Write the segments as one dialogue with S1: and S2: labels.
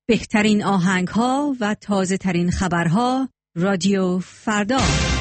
S1: بهترین آهنگ‌ها و تازه‌ترین خبرها رادیو فردا.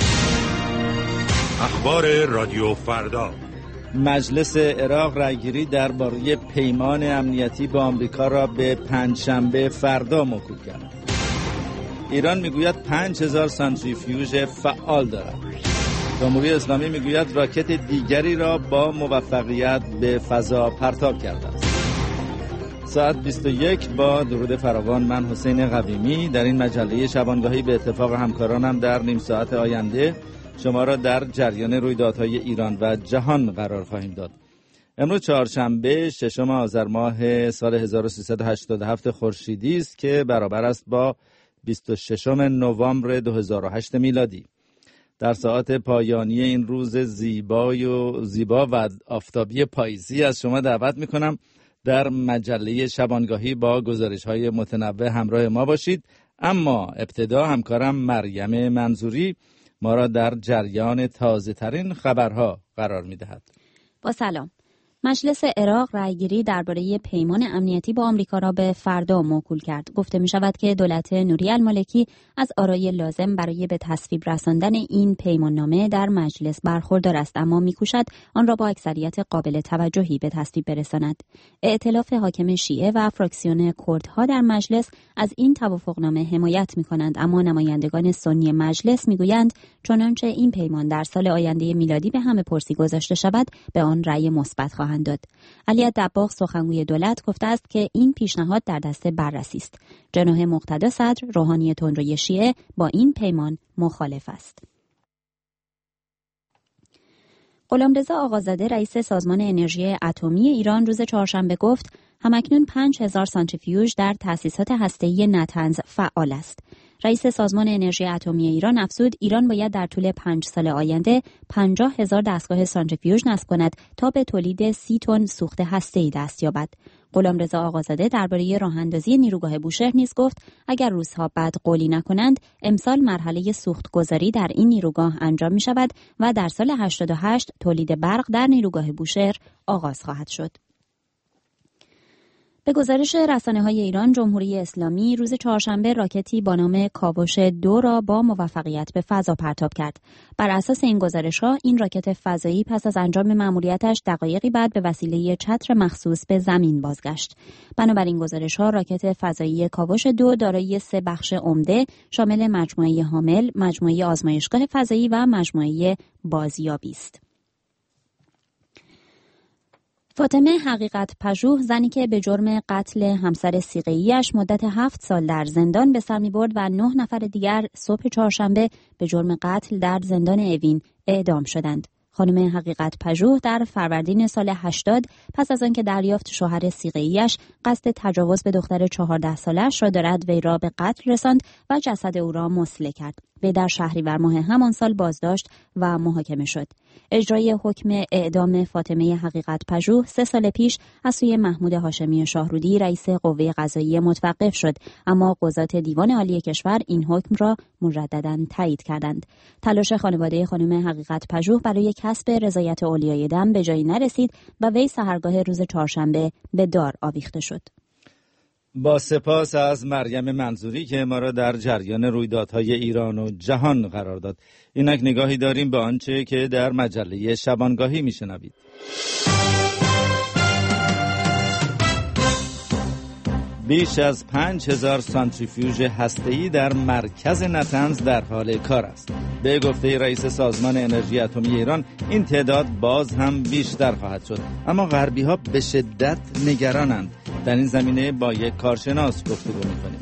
S2: اخبار رادیو فردا.
S3: مجلس عراق رأیگیری درباره پیمان امنیتی با آمریکا را به پنجشنبه فردا موکول کرد. ایران میگوید 5000 سانتریفیوژ فعال دارد. جمهوری اسلامی میگوید راکت دیگری را با موفقیت به فضا پرتاب کرده است. ساعت 21 با درود فراوان، من حسین قویمی در این مجله شبانگاهی به اتفاق همکارانم در نیم ساعت آینده شما را در جریان رویدادهای ایران و جهان قرار خواهیم داد. امروز چهارشنبه 6 آذر ماه سال 1387 خورشیدی است که برابر است با 26 نوامبر 2008 میلادی. در ساعت پایانی این روز زیبا و آفتابی پاییزی از شما دعوت می‌کنم در مجله شبانگاهی با گزارش‌های متنوع همراه ما باشید. اما ابتدا همکارم مریم منظوری ما را در جریان تازه‌ترین خبرها قرار می‌دهد.
S4: با سلام. مجلس عراق رأیگیری درباره پیمان امنیتی با آمریکا را به فردا موکول کرد. گفته می شود که دولت نوری المالکی از آرای لازم برای به تصویب رساندن این پیماننامه در مجلس برخوردار است، اما می‌کوشد آن را با اکثریت قابل توجهی به تصویب برساند. ائتلاف حاکم شیعه و فراکسیون کردها در مجلس از این توافقنامه حمایت می‌کنند، اما نمایندگان سنی مجلس می‌گویند چنانچه این پیمان در سال آینده میلادی به همه پرسی گذاشته شود، به آن رأی مثبت خواهند داد. علی دباغ سخنگوی دولت گفته است که این پیشنهاد در دست بررسی است. جناح مقتدا صدر روحانی تندروی شیعه با این پیمان مخالف است. غلامرضا آقازاده رئیس سازمان انرژی اتمی ایران روز چهارشنبه گفت همکنون 5000 سانتریفیوژ در تأسیسات هسته‌ای نطنز فعال است. رئیس سازمان انرژی اتمی ایران افزود ایران باید در طول 5 سال آینده 50,000 دستگاه سانتریفیوژ نصب کند تا به تولید 30 تن سوخت هسته‌ای دست یابد. غلامرضا آقازاده درباره راه‌اندازی نیروگاه بوشهر نیز گفت اگر روس‌ها بد قولی نکنند امسال مرحله سوخت‌گذاری در این نیروگاه انجام می‌شود و در سال 88 تولید برق در نیروگاه بوشهر آغاز خواهد شد. به گزارش رسانه‌های ایران، جمهوری اسلامی روز چهارشنبه راکتی با نام کاوش 2 را با موفقیت به فضا پرتاب کرد. بر اساس این گزارش‌ها، این راکت فضایی پس از انجام مأموریتش دقایقی بعد به وسیله چتر مخصوص به زمین بازگشت. بنابراین گزارش‌ها راکت فضایی کاوش 2 دارای 3 بخش عمده شامل مجموعه حامل، مجموعه آزمایشگاه فضایی و مجموعه بازیابی است. فاطمه حقیقت پژوه، زنی که به جرم قتل همسر صیغه‌ای‌اش مدت 7 سال در زندان به سر می‌برد و 9 نفر دیگر صبح چهارشنبه به جرم قتل در زندان اوین اعدام شدند. خانم حقیقت پژوه در فروردین سال 80 پس از آنکه دریافت شوهر صیغه‌ای‌اش قصد تجاوز به دختر 14 سالش را دارد، وی را به قتل رساند و جسد او را مسله کرد. وی در شهریور ماه همان سال بازداشت و محاکمه شد. اجرای حکم اعدام فاطمه حقیقت پژوه 3 سال پیش از سوی محمود هاشمی شاهرودی رئیس قوه قضاییه متوقف شد، اما قضات دیوان عالی کشور این حکم را مجدداً تایید کردند. تلاش خانواده خانم حقیقت پژوه برای کسب رضایت اولیای دم به جایی نرسید و وی سحرگاه روز چهارشنبه به دار آویخته شد.
S3: با سپاس از مریم منظوری که ما را در جریان رویدادهای ایران و جهان قرار داد. اینک نگاهی داریم به آنچه که در مجله شبانگاهی میشنوید. بیش از 5000 سانتریفیوژ هسته‌ای در مرکز نطنز در حال کار است. به گفته رئیس سازمان انرژی اتمی ایران این تعداد باز هم بیشتر خواهد شد، اما غربی‌ها به شدت نگرانند. در این زمینه با یک کارشناس گفتگو می‌کنیم.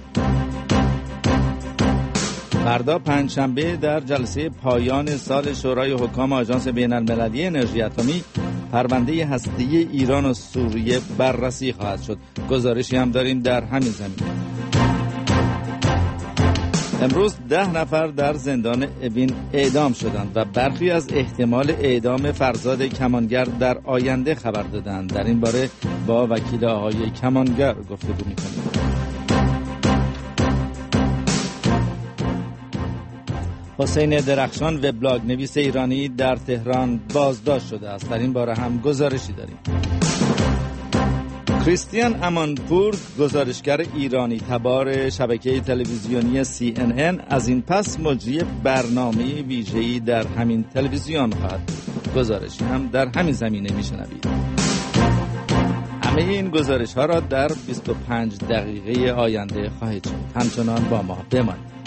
S3: فردا پنجشنبه در جلسه پایان سال شورای حکام آژانس بین‌المللی انرژی اتمی پرونده هسته‌ای ایران و سوریه بررسی خواهد شد. گزارشی هم داریم در همین زمینه. امروز 10 نفر در زندان اوین اعدام شدند و برخی از احتمال اعدام فرزاد کمانگر در آینده خبر دادند. در این باره با وکیل آقای کمانگر گفتگو می‌کنیم. حسین درخشان وبلاگ نویس ایرانی در تهران بازداشت شده است. در این باره هم گزارشی داریم. کریستیان امانپور، گزارشگر ایرانی تبار شبکه تلویزیونی CNN، از این پس مجری برنامه ویژه‌ای در همین تلویزیون خواهد بود. گزارشی هم در همین زمینه میشنوید. همه این گزارش ها را در 25 دقیقه آینده خواهید شنید. همچنان با ما بمانید.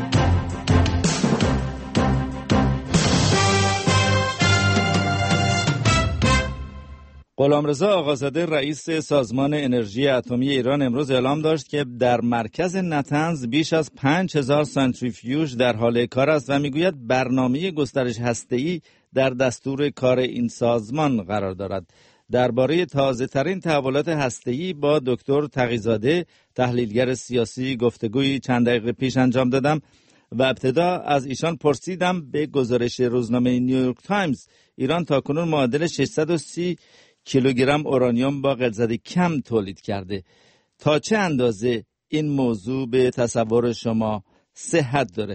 S3: غلامرضا آقازاده رئیس سازمان انرژی اتمی ایران امروز اعلام داشت که در مرکز نطنز بیش از 5000 سانتریفیوژ در حال کار است و میگوید برنامه گسترش هسته‌ای در دستور کار این سازمان قرار دارد. درباره تازه‌ترین تحولات هسته‌ای با دکتر تقی‌زاده، تحلیلگر سیاسی، گفتگویی چند دقیقه پیش انجام دادم و ابتدا از ایشان پرسیدم به گزارش روزنامه نیویورک تایمز ایران تاکنون معادل 630 کیلوگرم اورانیوم با غلظت کم تولید کرده. تا چه اندازه این موضوع به تصور شما صحت داره؟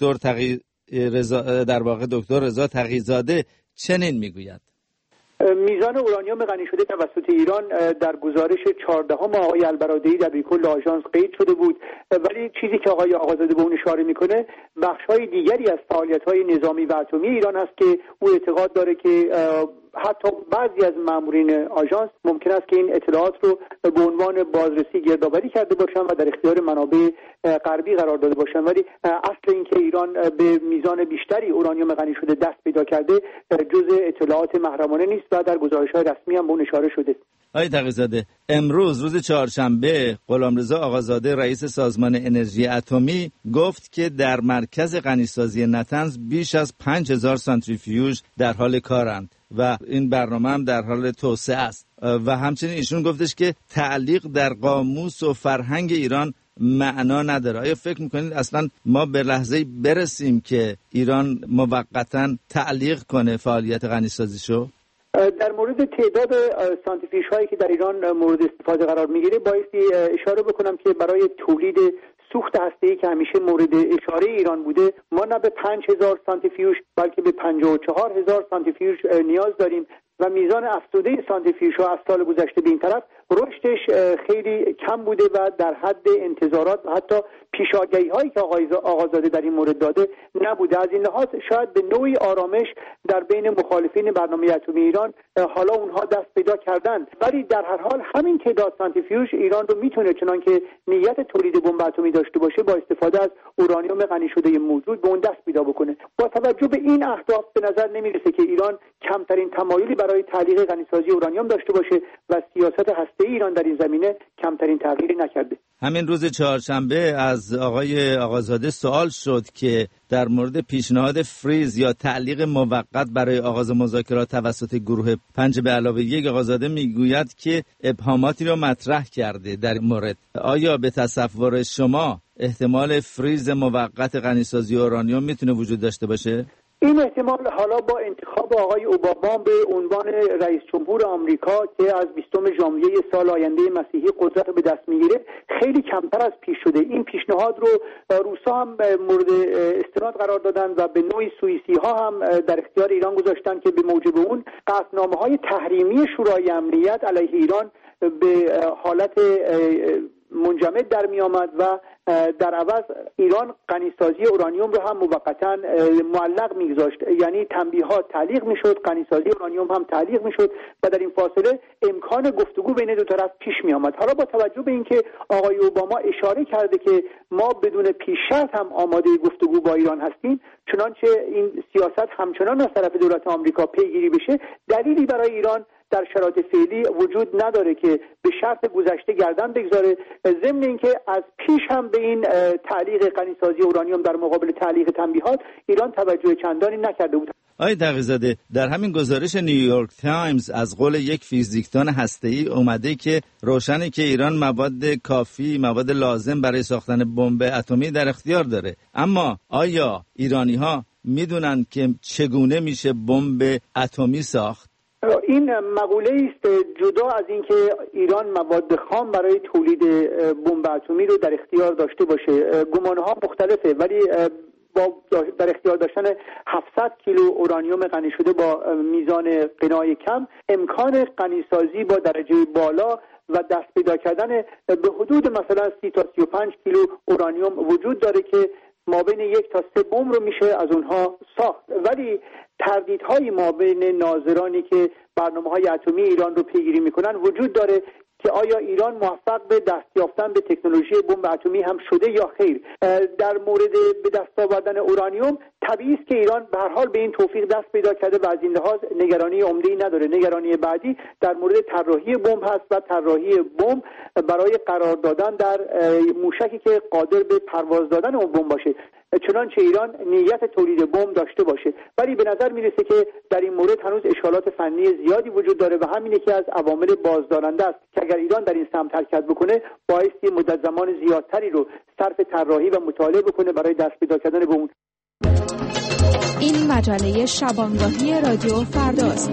S3: دکتر رضا تقی‌زاده چنین میگوید:
S5: میزان اورانیوم غنی شده توسط ایران در گزارش 14 آقای البرادعی دبیرکل آژانس قید شده بود، ولی چیزی که آقای آقازاده به اون اشاره میکنه بخش‌های دیگری از فعالیت‌های نظامی و اتمی ایران است که او اعتقاد داره که حتی بعضی از مامورین آژانس ممکن است که این اطلاعات رو به عنوان بازرسی گردآوری کرده باشن و در اختیار منابع غربی قرار داده باشن، ولی اصل این که ایران به میزان بیشتری اورانیوم غنی شده دست پیدا کرده جزء اطلاعات محرمانه نیست و در گزارش‌های رسمی هم به اون اشاره شده.
S3: آقای تقی‌زاده، امروز روز چهارشنبه غلامرضا آقازاده رئیس سازمان انرژی اتمی گفت که در مرکز غنیسازی نطنز بیش از 5000 سانتریفیوژ در حال کارند و این برنامه هم در حال توسعه است و همچنین ایشون گفتش که تعلیق در قاموس و فرهنگ ایران معنا نداره. آیا فکر میکنید اصلا ما به لحظه برسیم که ایران موقتاً تعلیق کنه فعالیت غنیسازیشو؟
S5: در مورد تعداد سانتریفیوژ هایی که در ایران مورد استفاده قرار میگیره بایستی اشاره بکنم که برای تولید سوخت هسته‌ای که همیشه مورد اشاره ایران بوده ما نه به 5000 سانتریفیوژ بلکه به 54000 سانتریفیوژ نیاز داریم و میزان افزوده سانتریفیوژها از سال گذشته به این طرف رشدش خیلی کم بوده و در حد انتظارات و حتی پیشاگهی هایی که آقازاده در این مورد داده نبوده. از این لحاظ شاید به نوعی آرامش در بین مخالفین برنامه اتمی ایران حالا اونها دست پیدا کردند، ولی در هر حال همین تعداد سانتریفیوژ ایران رو میتونه چنان که نیت تولید بمب اتمی داشته باشه با استفاده از اورانیوم غنی شده موجود به اون دست پیدا بکنه. با توجه به این اهداف به نظر نمیرسه که ایران کمترین تمایلی برای تعلیق غنیسازی اورانیوم داشته باشه و سیاست هسته‌ای ایران در این زمینه کمترین تغییری نکرده.
S3: همین روز چهارشنبه از آقای آقازاده سوال شد که در مورد پیشنهاد فریز یا تعلیق موقت برای آغاز مذاکرات توسط گروه 5+1 آقازاده میگوید که ابهاماتی را مطرح کرده در این مورد. آیا به تصور شما احتمال فریز موقت غنیسازی اورانیوم میتونه وجود داشته باشه؟
S5: این احتمال حالا با انتخاب آقای اوباما به عنوان رئیس جمهور آمریکا که از 20 ژانویه سال آینده مسیحی قدرت رو به دست میگیره خیلی کمتر از پیش شده. این پیشنهاد رو روسا هم مورد استناد قرار دادن و به نوعی سوئیسی ها هم در اختیار ایران گذاشتن که به موجب اون قطعنامه‌های تحریمی شورای امنیت علیه ایران به حالت منجمد در می آمد و در عوض ایران غنیسازی اورانیوم رو هم موقتا معلق می‌گذاشت، یعنی تنبیهات تعلیق می‌شد، غنیسازی اورانیوم هم تعلیق می‌شد و در این فاصله امکان گفتگو بین دو طرف پیش می آمد. حالا با توجه به اینکه آقای اوباما اشاره کرده که ما بدون پیش شرط هم آماده گفتگو با ایران هستیم، چنانچه این سیاست همچنان از طرف دولت آمریکا پیگیری بشه، دلیلی برای ایران در شرایط فعلی وجود نداره که به شرط گذشته گردن بگذاره، ضمن اینکه از پیش هم به این تعلیق غنیسازی اورانیوم در مقابل تعلیق تنبیهات ایران توجه چندانی نکرده بود.
S3: آقای تقی‌زاده، در همین گزارش نیویورک تایمز از قول یک فیزیکدان هسته‌ای اومده که روشنه که ایران مواد کافی، مواد لازم برای ساختن بمب اتمی در اختیار داره، اما آیا ایرانی‌ها میدونن که چگونه میشه بمب اتمی ساخت؟
S5: این مقوله است جدا از اینکه ایران مواد خام برای تولید بمب اتمی رو در اختیار داشته باشه. گمانه‌ها مختلفه، ولی با در اختیار داشتن 700 کیلو اورانیوم غنی شده با میزان غنای کم، امکان غنیسازی با درجه بالا و دست پیدا کردن به حدود مثلا 30 تا 35 کیلو اورانیوم وجود داره که ما بین 1 تا 3 بمب رو میشه از اونها ساخت. ولی تردیدهای ما بین ناظرانی که برنامه‌های اتمی ایران رو پیگیری میکنن وجود داره که آیا ایران موفق به دست یافتن به تکنولوژی بمب اتمی هم شده یا خیر. در مورد به دست آوردن اورانیوم طبیعی است که ایران به هر حال به این توفیق دست پیدا کرده و از این لحاظ نگرانی عمده‌ای نداره. نگرانی بعدی در مورد طراحی بمب هست و طراحی بمب برای قرار دادن در موشکی که قادر به پرواز دادن اون بمب باشه، چنانچه ایران نیت تولید بمب داشته باشه. ولی به نظر میرسه که در این مورد هنوز اشکالات فنی زیادی وجود داره و همین یکی از عوامل بازدارنده است که اگر ایران در این سمت حرکت بکنه بایستی مدت زمان زیادتری رو صرف طراحی و مطالعه بکنه برای دست پیدا کردن به اون.
S6: این مجله شبانگاهی رادیو فرداست.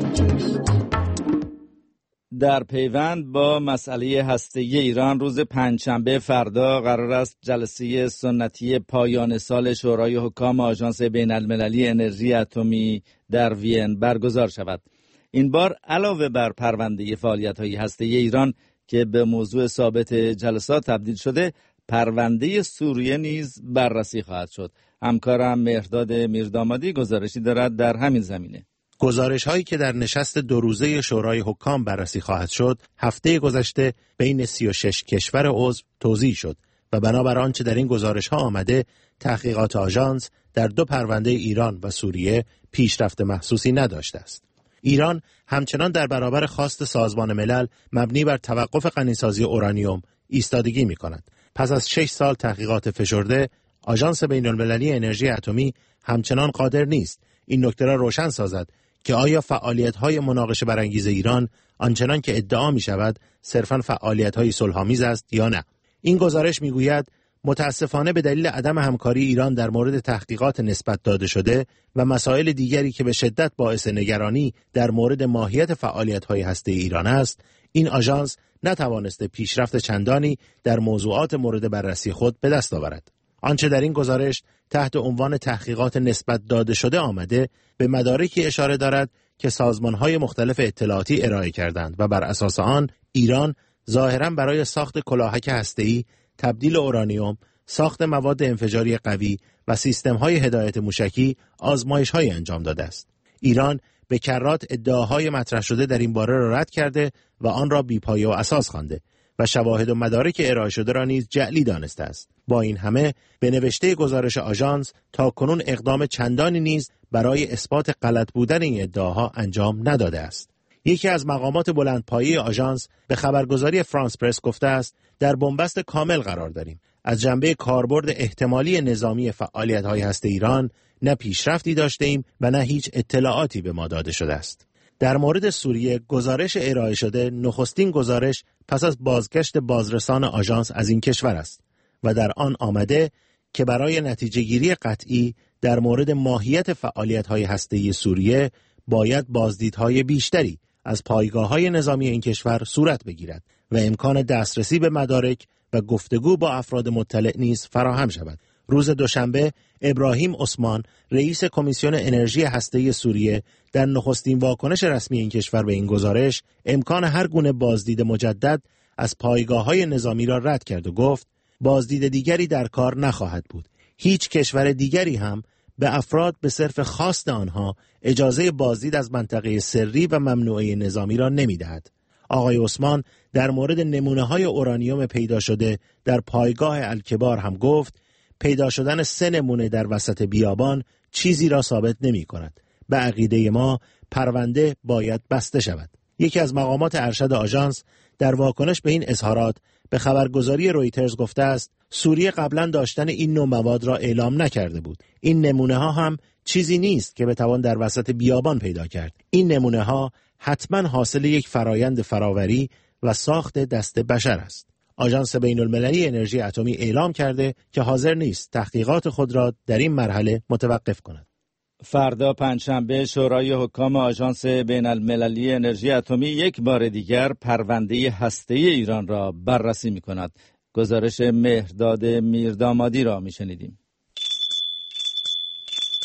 S3: در پیوند با مسئله هسته‌ای ایران روز پنجشنبه فردا قرار است جلسه سنتی پایان سال شورای حکام آژانس بین‌المللی انرژی اتمی در وین برگزار شود. این بار علاوه بر پرونده فعالیت‌های هسته‌ای ایران که به موضوع ثابت جلسات تبدیل شده، پرونده سوریه نیز بررسی خواهد شد. همکارم مهرداد میردامادی گزارشی دارد در همین زمینه.
S7: گزارش هایی که در نشست 2 روزه شورای حکام بررسی خواهد شد، هفته گذشته بین 36 کشور عضو توزیع شد و بنابر آنچه در این گزارش ها آمده، تحقیقات آژانس در 2 پرونده ایران و سوریه پیشرفت محسوسی نداشته است. ایران همچنان در برابر خواست سازمان ملل مبنی بر توقف غنیسازی اورانیوم ایستادگی می کند. پس از 6 سال تحقیقات فشرده، آژانس بین‌المللی انرژی اتمی همچنان قادر نیست این نکته را روشن سازد که آیا فعالیت‌های مناقشه برانگیز ایران آنچنان که ادعا می‌شود صرفاً فعالیت‌های صلح‌آمیز است یا نه. این گزارش می‌گوید متأسفانه به دلیل عدم همکاری ایران در مورد تحقیقات نسبت داده شده و مسائل دیگری که به شدت باعث نگرانی در مورد ماهیت فعالیت‌های هسته‌ای ایران است، این آژانس نتوانسته پیشرفت چندانی در موضوعات مورد بررسی خود به دست آورد. آنچه در این گزارش تحت عنوان تحقیقات نسبت داده شده آمده به مدارکی اشاره دارد که سازمان‌های مختلف اطلاعاتی ارائه کردند و بر اساس آن ایران ظاهراً برای ساخت کلاهک هسته‌ای، تبدیل اورانیوم، ساخت مواد انفجاری قوی و سیستم‌های هدایت موشکی آزمایش‌های انجام داده است. ایران به کرات ادعاهای مطرح شده در این باره را رد کرده و آن را بی‌پایه و اساس خوانده و شواهد و مدارک ارائه شده را نیز جعلی دانسته است. با این همه به نوشته گزارش آژانس تاکنون اقدام چندانی نیز برای اثبات غلط بودن این ادعاها انجام نداده است. یکی از مقامات بلندپایه آژانس به خبرگزاری فرانس پرس گفته است در بنبست کامل قرار داریم. از جنبه کاربرد احتمالی نظامی فعالیت‌های هسته ایران نه پیشرفتی داشته ایم و نه هیچ اطلاعاتی به ما داده شده است. در مورد سوریه گزارش ارائه شده نخستین گزارش پس از بازگشت بازرسان آژانس از این کشور است و در آن آمده که برای نتیجه گیری قطعی در مورد ماهیت فعالیت‌های هسته‌ای سوریه باید بازدیدهای بیشتری از پایگاه‌های نظامی این کشور صورت بگیرد و امکان دسترسی به مدارک و گفتگو با افراد مطلع نیز فراهم شود. روز دوشنبه ابراهیم عثمان رئیس کمیسیون انرژی هسته‌ای سوریه در نخستین واکنش رسمی این کشور به این گزارش امکان هر گونه بازدید مجدد از پایگاه‌های نظامی را رد کرد و گفت بازدید دیگری در کار نخواهد بود. هیچ کشور دیگری هم به افراد به صرف خواست آنها اجازه بازدید از منطقه سری و ممنوعه نظامی را نمی‌دهد. آقای عثمان در مورد نمونه‌های اورانیوم پیدا شده در پایگاه الکبار هم گفت پیدا شدن 3 نمونه در وسط بیابان چیزی را ثابت نمی‌کند. به عقیده ما پرونده باید بسته شود. یکی از مقامات ارشد آژانس در واکنش به این اظهارات به خبرگزاری رویترز گفته است سوریه قبلا داشتن این نوع مواد را اعلام نکرده بود. این نمونه ها هم چیزی نیست که بتوان در وسط بیابان پیدا کرد. این نمونه ها حتما حاصل یک فرایند فراوری و ساخت دست بشر است. آژانس بین‌المللی انرژی اتمی اعلام کرده که حاضر نیست تحقیقات خود را در این مرحله متوقف کند.
S3: فردا پنجشنبه شورای حکام آژانس بین‌المللی انرژی اتمی یک بار دیگر پرونده هسته‌ای ایران را بررسی می‌کند. گزارش مهرداد میردامادی را می‌شنیدیم.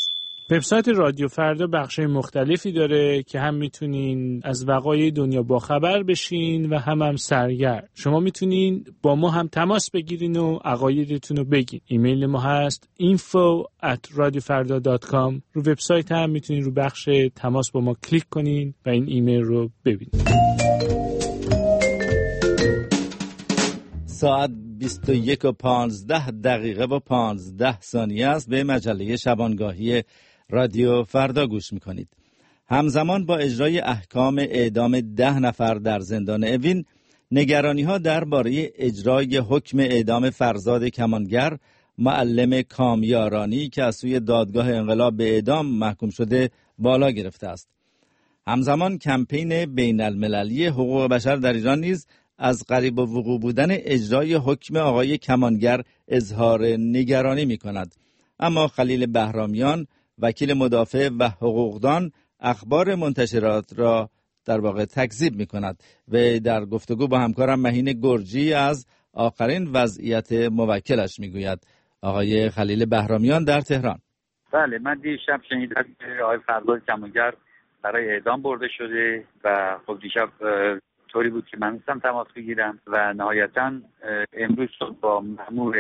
S8: وبسایت رادیو فردا بخشای مختلفی داره که هم میتونین از وقایع دنیا باخبر بشین و هم سرگرم. شما میتونین با ما هم تماس بگیرین و عقایدتون رو بگین. ایمیل ما هست info@radiofarda.com. رو وبسایت هم میتونین رو بخش تماس با ما کلیک کنین و این ایمیل رو ببینین.
S3: ساعت 21:15 است. به مجله شبانگاهی رادیو فردا گوش میکنید. همزمان با اجرای احکام اعدام 10 نفر در زندان اوین، نگرانی ها درباره اجرای حکم اعدام فرزاد کمانگر، معلم کامیارانی که از سوی دادگاه انقلاب به اعدام محکوم شده بالا گرفته است. همزمان کمپین بین المللی حقوق بشر در ایران نیز از قریب وقوع بودن اجرای حکم آقای کمانگر اظهار نگرانی می کند. اما خلیل بهرامیان، وکیل مدافع و حقوقدان، اخبار منتشرات را در واقع تکذیب می کند و در گفتگو با همکارم مهین گرجی از آخرین وضعیت موکلش می گوید. آقای خلیل بهرامیان در تهران.
S9: بله، من دیشب شنیدم که آقای فرزاد کمانگر برای اعدام برده شده و خب دیشب طوری بود که من میستم تماس بگیرم و نهایتا امروز شد با مأمور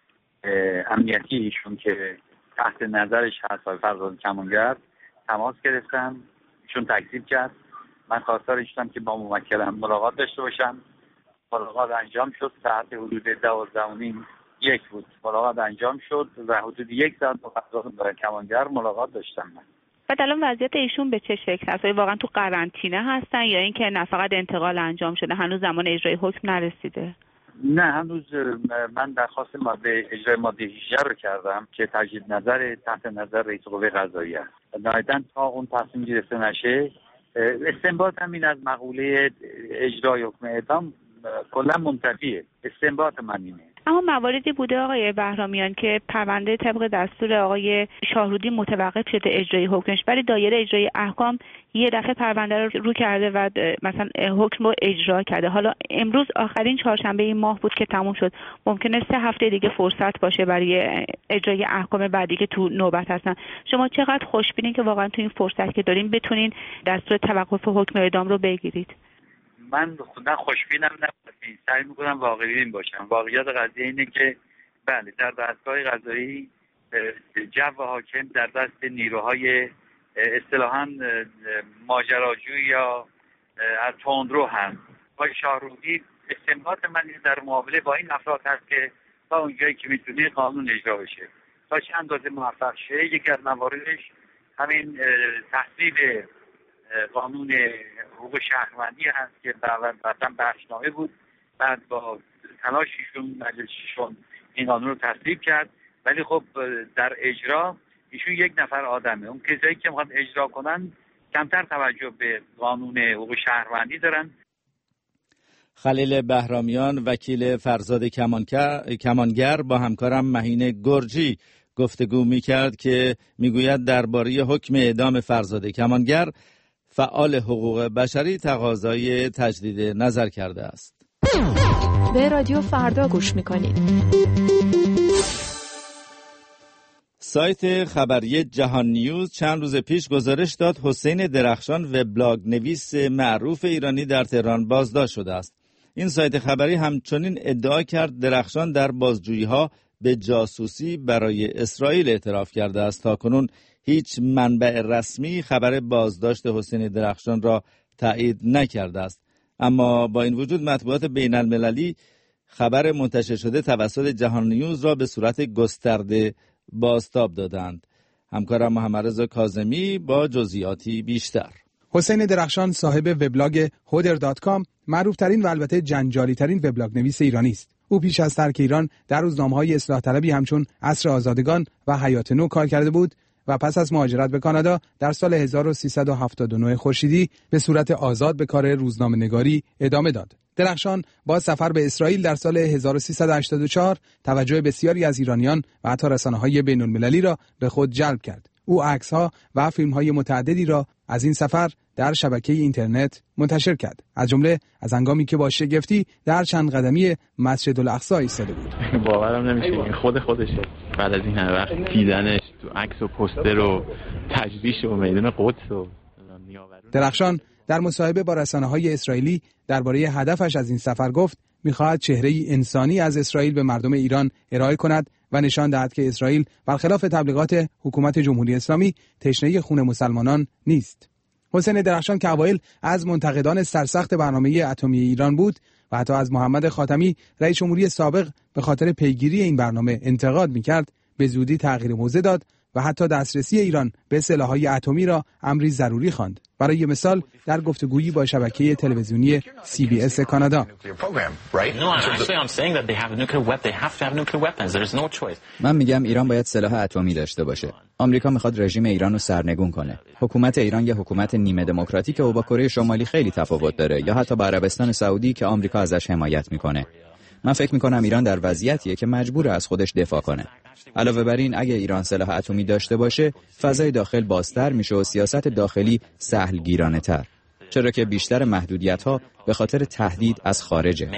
S9: امنیتی ایشون که تحت نظرش هست آقای فرزاد کمانگر تماس گرفتم. ایشون تکذیب کرد. من خواستار شدم که با موکلم ملاقات داشته باشم. ملاقات انجام شد. ساعت حدود 12:30 بود. ملاقات انجام شد و حدود 1 ساعت با فرزاد کمانگر ملاقات داشتم من.
S10: بعد الان وضعیت ایشون به چه شکل هست؟ واقعا تو قرنطینه هستن یا اینکه نه فقط انتقال انجام شده، هنوز زمان اجرای حکم نرسیده؟
S9: نه، هنوز من درخواست اجرای ماده 18 رو کردم که تجدید نظر تحت نظر رئیس قوه قضاییه است. نهایتاً تا اون تصمیم گرفته نشه، استنباط همین از مقوله اجرای حکم اعدام کلا منتفیه. استنباط من اینه.
S10: اما مواردی بوده آقای بهرامیان که پرونده طبق دستور آقای شاهرودی متوقف شده اجرای حکمش، ولی دایره اجرای احکام یه دفعه پرونده رو کرده و مثلا حکم رو اجرا کرده. حالا امروز آخرین چهارشنبه این ماه بود که تموم شد. ممکنه 3 هفته دیگه فرصت باشه برای اجرای احکام بعدی که تو نوبت هستن. شما چقدر خوشبینین که واقعا تو این فرصت که دارین بتونین دستور توقف حکم اعدام رو بگیرید؟
S9: من خودم خوشبینم نباشم، سعی میکنم واقعی بین باشم. واقعیت قضیه اینه که بله، در دستگاه قضایی جو حاکم در دست نیروهای اصطلاحاً ماجراجو یا از تندرو هم. آقای شاهرودی استنباط من در مقابله با این افراد هست که تا اونجایی که میتونه قانون اجرا بشه. تا چند اندازه موفق شه. یکی از مواردش همین تصویب قانون حقوق شهروندی هست که بعداً بخشنامه بود. بعد با تلاششون مجلسشون این قانون رو تصویب کرد، ولی خب در اجرا ایشون یک نفر آدمه. اون کسایی که میخوان اجرا کنن کمتر توجه به قانون حقوق شهروندی دارن.
S3: خلیل بهرامیان، وکیل فرزاد کمانگر، با همکارم مهین گرجی گفتگو میکرد که میگوید درباره حکم اعدام فرزاد کمانگر فعال حقوق بشری تقاضای تجدید نظر کرده است.
S6: به رادیو فردا گوش میکنید.
S3: سایت خبری جهان نیوز چند روز پیش گزارش داد حسین درخشان وبلاگ نویس معروف ایرانی در تهران بازداشت شده است. این سایت خبری همچنین ادعا کرد درخشان در بازجویی‌ها به جاسوسی برای اسرائیل اعتراف کرده است. تاکنون هیچ منبع رسمی خبر بازداشت حسین درخشان را تایید نکرده است. اما با این وجود مطبوعات بین المللی خبر منتشر شده توسط جهان نیوز را به صورت گسترده بازتاب دادند. همکارم محمد رضا کاظمی با جزئیاتی بیشتر.
S11: حسین درخشان صاحب وبلاگ hodder.com، معروف‌ترین و البته جنجالی‌ترین وبلاگ نویس ایرانی است. او پیش از ترک ایران در روزنامه‌های اصلاح طلبی همچون عصر آزادگان و حیات نو کار کرده بود و پس از مهاجرت به کانادا در سال 1379 خورشیدی به صورت آزاد به کار روزنامه‌نگاری ادامه داد. درخشان با سفر به اسرائیل در سال 1384 توجه بسیاری از ایرانیان و حتی رسانه‌های بین‌المللی را به خود جلب کرد. او عکس‌ها و فیلم‌های متعددی را از این سفر در شبکه اینترنت منتشر کرد، از جمله از هنگامی که با شگفتی در چند قدمی مسجد الاقصی ایستاده بود.
S12: باورم نمیشه این خودشه. بعد از این همه وقت دیدنش تو عکس و پوستر و تجلیش و میدان قدس و
S11: درخشان در مصاحبه با رسانه‌های اسرائیلی درباره هدفش از این سفر گفت می‌خواهد چهره‌ای انسانی از اسرائیل به مردم ایران ارائه کند و نشان دهد که اسرائیل برخلاف تبلیغات حکومت جمهوری اسلامی تشنه خون مسلمانان نیست. حسین درخشان که اوایل از منتقدان سرسخت برنامه اتمی ایران بود و حتی از محمد خاتمی رئیس جمهوری سابق به خاطر پیگیری این برنامه انتقاد می‌کرد، به زودی تغییر موضع داد و حتی دسترسی ایران به سلاح‌های اتمی را امری ضروری خواند. برای مثال در گفتگویی با شبکه تلویزیونی CBS کانادا،
S13: من میگم ایران باید سلاح اتمی داشته باشه. آمریکا میخواد رژیم ایران رو سرنگون کنه. حکومت ایران یه حکومت نیمه دموکراتیکه و با کره شمالی خیلی تفاوت داره، یا حتی با عربستان سعودی که آمریکا ازش حمایت میکنه. من فکر میکنم ایران در وضعیتیه که مجبور از خودش دفاع کنه. علاوه بر این اگه ایران سلاح اتمی داشته باشه، فضای داخل بازتر میشه و سیاست داخلی سهلگیرانه تر، چرا که بیشتر محدودیت‌ها به خاطر تهدید از خارجه.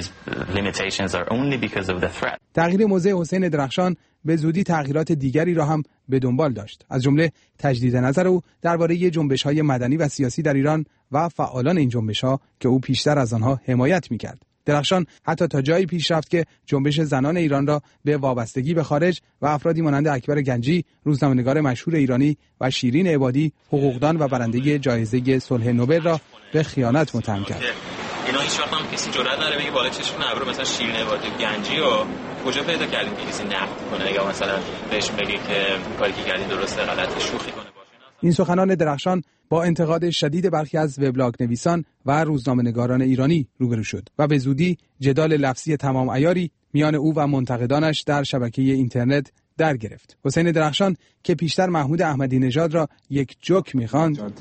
S11: تغییر موضع حسین درخشان به زودی تغییرات دیگری را هم به دنبال داشت، از جمله تجدید نظر او درباره جنبش‌های مدنی و سیاسی در ایران و فعالان این جنبش‌ها که او پیشتر از آنها حمایت می‌کرد. درخشان حتی تا جایی پیش رفت که جنبش زنان ایران را به وابستگی به خارج و افرادی مانند اکبر گنجی، روزنامه‌نگار مشهور ایرانی، و شیرین عبادی، حقوقدان و برنده جایزه صلح نوبل را به خیانت متهم کرد.
S14: اینا هیچ وقت هم کسی جرئت نداره بگه بالا چشم ابرو مثلا شیرین عبادی و گنجی و کجا پیدا کردیم که کسی نقد کنه یا مثلا بهش بگه که کاری که کردین درسته غلطه، شوخی کنه.
S11: این سخنان درخشان با انتقاد شدید برخی از وبلاگ نویسان و روزنامه‌نگاران ایرانی روبرو شد و به زودی جدال لفظی تمام عیاری میان او و منتقدانش در شبکه اینترنت در گرفت. حسین درخشان که پیشتر محمود احمدی نژاد را یک جوک می‌خواند،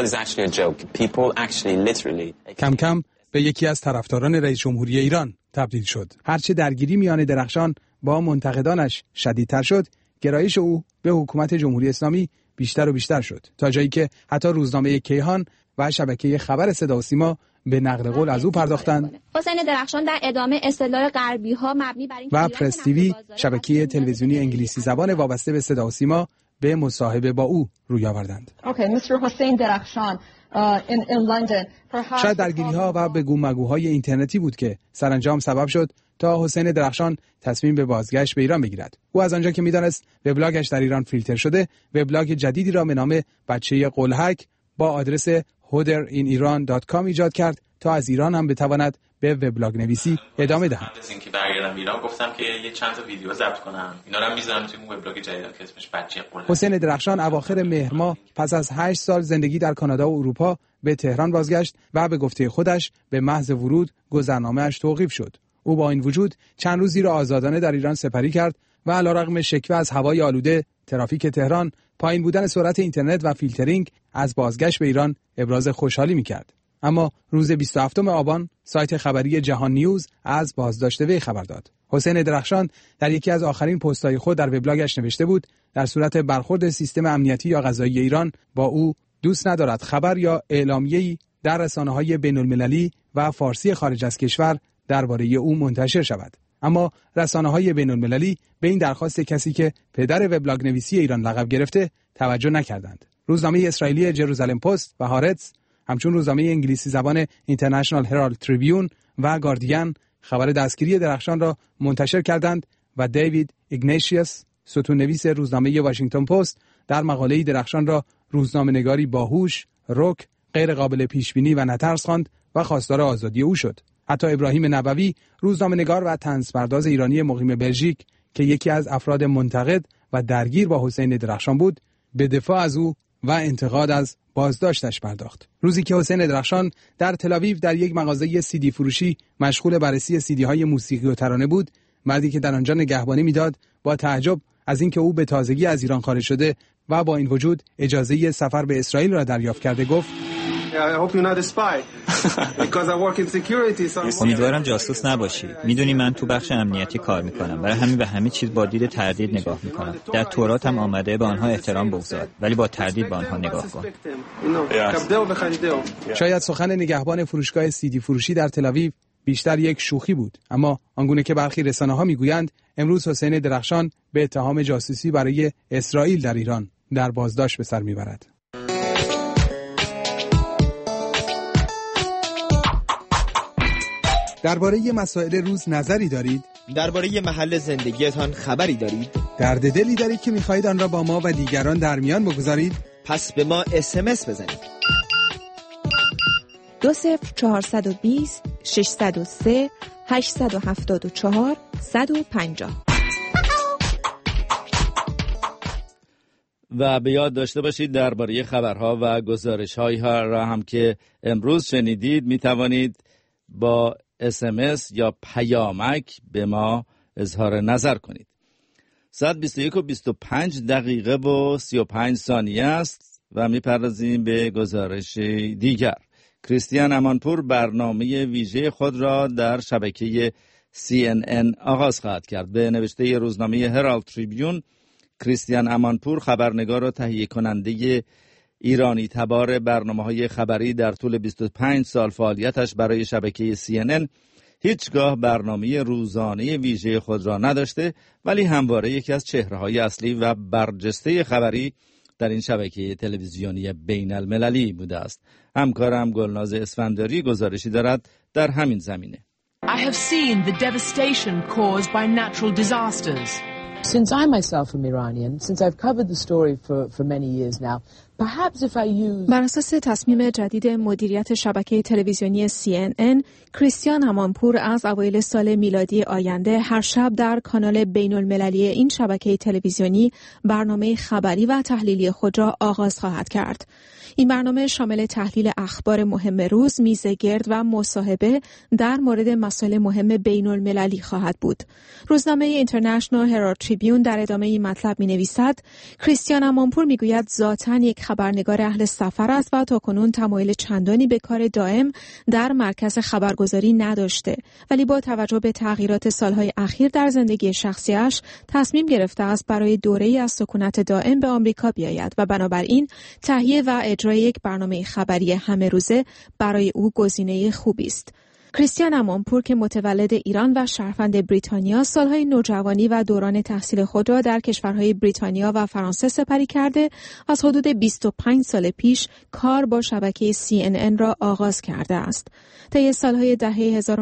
S11: کم کم به یکی از طرفداران رئیس جمهوری ایران تبدیل شد. هرچه درگیری میان درخشان با منتقدانش شدیدتر شد، گرایش او به حکومت جمهوری اسلامی بیشتر و بیشتر شد، تا جایی که حتی روزنامه کیهان و شبکه خبر صدا و سیما به نقل قول از او پرداختند.
S15: حسین درخشان در ادامه استدلال غربی‌ها مبنی بر این
S11: و پرس تیوی، شبکه تلویزیونی انگلیسی زبان وابسته به صدا و سیما، به مصاحبه با او روی آوردند. شاید درگیری‌ها و بگومگوهای اینترنتی بود که سرانجام سبب شد تا حسین درخشان تصمیم به بازگشت به ایران بگیرد. او از آنجا که می‌دانست وبلاگش در ایران فیلتر شده، وبلاگ جدیدی را به نام بچه قلهک با آدرس hoderiiniran.com ایجاد کرد تا از ایران هم بتواند به وبلاگ نویسی ادامه دهد.
S14: از اینکه برگردم ایران گفتم که یه چند تا ویدیو ضبط کنم، اینا رو میذارم توی اون وبلاگ جدیدم که اسمش بچه قلهک.
S11: حسین درخشان اواخر مهر ماه پس از 8 سال زندگی در کانادا و اروپا به تهران بازگشت و به گفته خودش به محض ورود گذرنامه‌اش توقیف شد. او با این وجود چند روزی را آزادانه در ایران سپری کرد و علیرغم شکوه از هوای آلوده، ترافیک تهران، پایین بودن سرعت اینترنت و فیلترینگ، از بازگشت به ایران ابراز خوشحالی می‌کرد. اما روز 27 آبان سایت خبری جهان نیوز از بازداشت وی خبر داد. حسین درخشان در یکی از آخرین پست‌های خود در وبلاگش نوشته بود در صورت برخورد سیستم امنیتی یا قضایی ایران با او، دوست ندارد خبر یا اعلامیه‌ای در رسانه‌های بین‌المللی و فارسی خارج از کشور درباره او منتشر شود. اما رسانه‌های بین‌المللی به این درخواست کسی که پدر وبلاگ نویسی ایران لقب گرفته توجه نکردند. روزنامه اسرائیلی جروزالم پست و هارتز، همچون روزنامه انگلیسی زبان اینترنشنال هرالد تریبیون و گاردین خبر دستگیری درخشان را منتشر کردند و دیوید ایگنیشیوس، ستون‌نویس روزنامه واشنگتن پست، در مقاله‌ای درخشان را روزنامه‌نگاری باهوش، رک، غیر قابل پیش‌بینی و نترس خواند و خواستار آزادی او شد. حتی ابراهیم نبوی، روزنامه‌نگار و طنزپرداز ایرانی مقیم بلژیک که یکی از افراد منتقد و درگیر با حسین درخشان بود، به دفاع از او و انتقاد از بازداشتش پرداخت. روزی که حسین درخشان در تل‌آویو در یک مغازه CD فروشی مشغول بررسی CD‌های موسیقی و ترانه بود، مردی که در آنجا نگهبانی می‌داد با تعجب از اینکه او به تازگی از ایران خارج شده و با این وجود اجازه سفر به اسرائیل را دریافت کرده گفت:
S16: امیدوارم جاسوس نباشی. میدونی من تو بخش امنیتی کار میکنم، برای همین به همه چیز با دید تردید نگاه میکنم. در تورات هم آمده به آنها احترام بگذار، ولی با تردید به آنها نگاه کن.
S11: شاید سخن نگهبان فروشگاه CD فروشی در تل‌آویو بیشتر یک شوخی بود، اما آنگونه که برخی رسانه‌ها میگویند امروز حسین درخشان به اتهام جاسوسی برای اسرائیل در ایران در بازداشت به سر میبرد. درباره مسائل روز نظری دارید؟
S17: درباره محل زندگیتان خبری دارید؟
S11: درد دلی دارید که می‌خواهید آن را با ما و دیگران در میان بگذارید؟
S17: پس به ما SMS بزنید.
S6: 20420 603 874 150.
S3: و به یاد داشته باشید درباره خبرها و گزارش‌هایی را هم که امروز شنیدید می توانید با SMS یا پیامک به ما اظهار نظر کنید. ساعت 21:25 و 35 ثانیه است و می‌پردازیم به گزارش دیگر. کریستیان امانپور برنامه ویژه خود را در شبکه CNN آغاز خواهد کرد. به نوشته روزنامه هرالد تریبیون، کریستیان امانپور خبرنگار و تهیه کننده ایرانی تبار برنامه‌های خبری در طول 25 سال فعالیتش برای شبکه CNN هیچگاه برنامه روزانه ویژه خود را نداشته، ولی همواره یکی از چهره‌های اصلی و برجسته خبری در این شبکه تلویزیونی بین المللی بوده است. همکارم گلناز اسفندیاری گزارشی دارد در همین زمینه.
S18: I have seen the devastation caused by natural disasters.
S19: Since I myself am Iranian, since I've covered the story for many years now, perhaps if I use...
S6: بر اساس تصمیم جدید مدیریت شبکه تلویزیونی CNN، کریستیان امانپور از اوایل سال میلادی آینده هر شب در کانال بین المللی این شبکه تلویزیونی برنامه خبری و تحلیلی خود را آغاز خواهد کرد. این برنامه شامل تحلیل اخبار مهم روز، میزگرد و مصاحبه در مورد مسائل مهم بین المللی خواهد بود. روزنامه اینترنشنال هرالد تریبیون در ادامه این مطلب می‌نویسد: کریستیان امانپور میگوید ذاتاً یک خبرنگار اهل سفر است و تاکنون تمایل چندانی به کار دائم در مرکز خبرگزاری نداشته، ولی با توجه به تغییرات سالهای اخیر در زندگی شخصیش تصمیم گرفته است برای دوره‌ای از سکونت دائم به آمریکا بیاید و بنابراین تهیه و اجرای یک برنامه خبری همه روزه برای او گزینه خوبی است. کریستیان امانپور که متولد ایران و شهروند بریتانیا، سالهای نوجوانی و دوران تحصیل خود را در کشورهای بریتانیا و فرانسه سپری کرده، از حدود 25 سال پیش کار با شبکه CNN را آغاز کرده است. طی سالهای دهه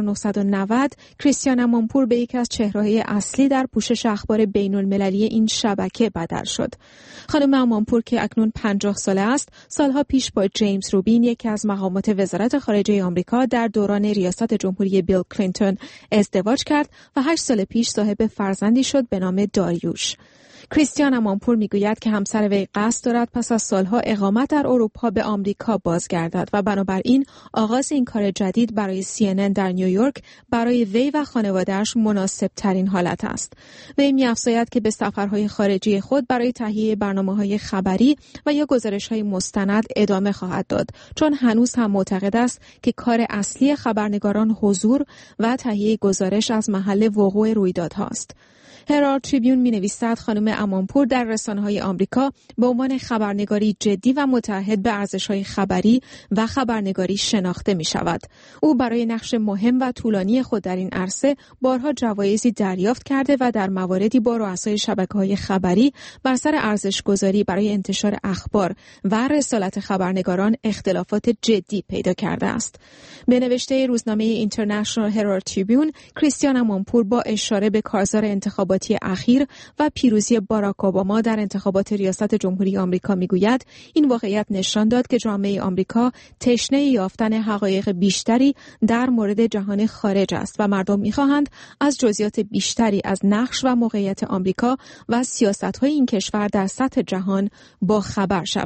S6: 1990 کریستیان امانپور به یکی از چهره‌های اصلی در پوشش اخبار بین المللی این شبکه بدل شد. خانم امانپور که اکنون 50 ساله است، سالها پیش با جیمز روبین، یکی از مقامات وزارت خارجه آمریکا در دوران ریاست جمهوری بیل کلینتون، ازدواج کرد و 8 سال پیش صاحب فرزندی شد به نام داریوش. کریستیان امانپور میگوید که همسر وی قصد دارد پس از سالها اقامت در اروپا به آمریکا بازگردد و بنابراین آغاز این کار جدید برای CNN در نیویورک برای وی و خانواده‌اش مناسب ترین حالت است. وی می‌افزاید که به سفرهای خارجی خود برای تهیه برنامه‌های خبری و یا گزارش‌های مستند ادامه خواهد داد، چون هنوز هم معتقد است که کار اصلی خبرنگاران حضور و تهیه گزارش از محل وقوع رویدادهاست. هرالد تریبیون می‌نویسد خانم امانپور در رسانه‌های آمریکا به عنوان خبرنگاری جدی و متعهد به ارزش‌های خبری و خبرنگاری شناخته می‌شود. او برای نقش مهم و طولانی خود در این عرصه بارها جوایزی دریافت کرده و در مواردی با رؤسای شبکه‌های خبری بر سر ارزش‌گذاری برای انتشار اخبار و رسالت خبرنگاران اختلافات جدی پیدا کرده است. به نوشته روزنامه اینترنشنال هرالد تریبیون، کریستیان امانپور با اشاره به کارزار انتخاباتی اخیر و پیروزی باراک اوباما در انتخابات ریاست جمهوری آمریکا میگوید این واقعیت نشان داد که جامعه آمریکا تشنه یافتن حقایق بیشتری در مورد جهان خارج است و مردم میخواهند از جزئیات بیشتری از نقش و موقعیت آمریکا و سیاست‌های این کشور در سطح جهان با خبر شوند.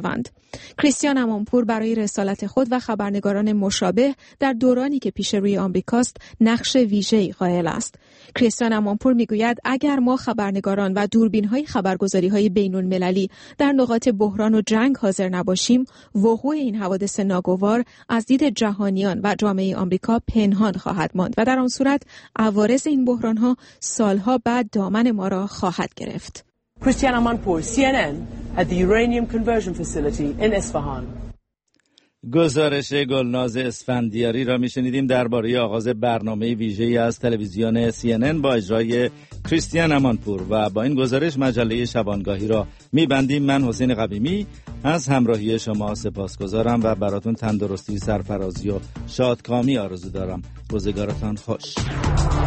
S6: کریستیان امانپور برای رسالت خود و خبرنگاران مشابه در دورانی که پیش روی آمریکاست نقش ویژه‌ای قائل است. کریستیان امانپور میگوید اگر ما خبرنگاران و دوربین‌های خبرگزاری‌های بین‌المللی در نقاط بحران و جنگ حاضر نباشیم، وقوع این حوادث ناگوار از دید جهانیان و جامعه آمریکا پنهان خواهد ماند و در آن صورت عوارض این بحران‌ها سالها بعد دامن ما را خواهد گرفت.
S19: Christiane Amanpour, CNN, at the uranium conversion facility in Isfahan.
S3: گزارش گلناز اسفندیاری را میشنیدیم درباره آغاز برنامه ویژه‌ای از تلویزیون CNN با اجرای کریستیان امانپور و با این گزارش مجله شبانگاهی را میبندیم. من حسین قویمی از همراهی شما سپاسگزارم و براتون تندرستی، سرفرازی و شادکامی آرزو دارم. روزگارتان خوش.